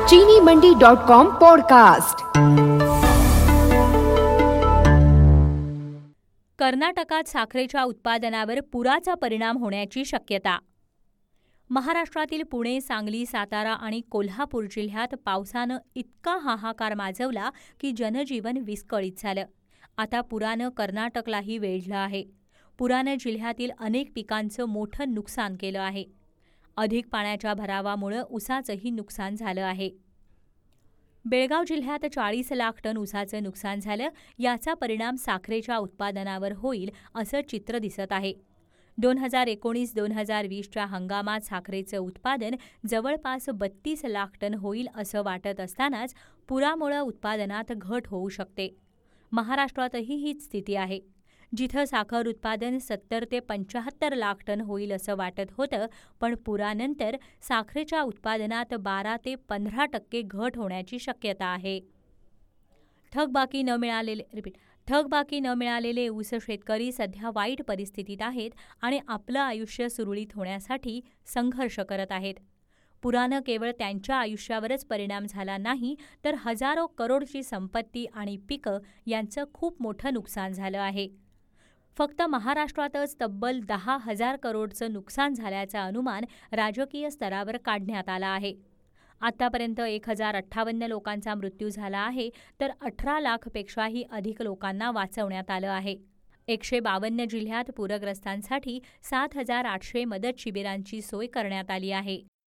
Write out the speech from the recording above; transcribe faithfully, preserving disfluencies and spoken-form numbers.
चीनी मंडी dot com podcast. कर्नाटकात साखरेच्या उत्पादनावर पुराचा परिणाम होण्याची शक्यता। महाराष्ट्रातील पुणे, सांगली, सातारा आणि कोल्हापूर जिल्ह्यात पावसानं इतका हाहाकार माजवला की जनजीवन विस्कळीत झालं। आता पुरानं कर्नाटकलाही वेढलं आहे। पुरानं जिल्ह्यातील अनेक पिकांचं मोठं नुकसान केलं आहे। अधिक पाण्याच्या भरावामुळे ऊसाचंही नुकसान झालं आहे। बेळगाव जिल्ह्यात चाळीस लाख टन ऊसाचं नुकसान झालं। याचा परिणाम साखरेच्या उत्पादनावर होईल असं चित्र दिसत आहे। दोन हजार एकोणीस दोन हजार वीसच्या हंगामात साखरेचं उत्पादन जवळपास बत्तीस लाख टन होईल असं वाटत असतानाच पुरामुळे उत्पादनात घट होऊ शकते। महाराष्ट्रातही हीच स्थिती आहे। जिथं साखर उत्पादन सत्तर ते पंच्याहत्तर लाख टन होईल असं वाटत होतं, पण पुरानंतर साखरेच्या उत्पादनात बारा ते पंधरा टक्के घट होण्याची शक्यता आहे। थकबाकी न मिळालेले रिपीट थकबाकी न मिळालेले ऊस शेतकरी सध्या वाईट परिस्थितीत आहेत आणि आपलं आयुष्य सुरळीत होण्यासाठी संघर्ष करत आहेत। पुरानं केवळ त्यांच्या आयुष्यावरच परिणाम झाला नाही, तर हजारो करोडची संपत्ती आणि पिकं यांचं खूप मोठं नुकसान झालं आहे। फक्त महाराष्ट्रातच तब्बल दहा हजार करोडचं नुकसान झाल्याचा अनुमान राजकीय स्तरावर काढण्यात आला आहे। आतापर्यंत एक हजार अठ्ठावन्न लोकांचा मृत्यू झाला आहे, तर अठरा लाखपेक्षाही अधिक लोकांना वाचवण्यात आलं आहे। एकशे बावन्न जिल्ह्यात पूरग्रस्तांसाठी सात हजार आठशे मदत शिबिरांची सोय करण्यात आली आहे।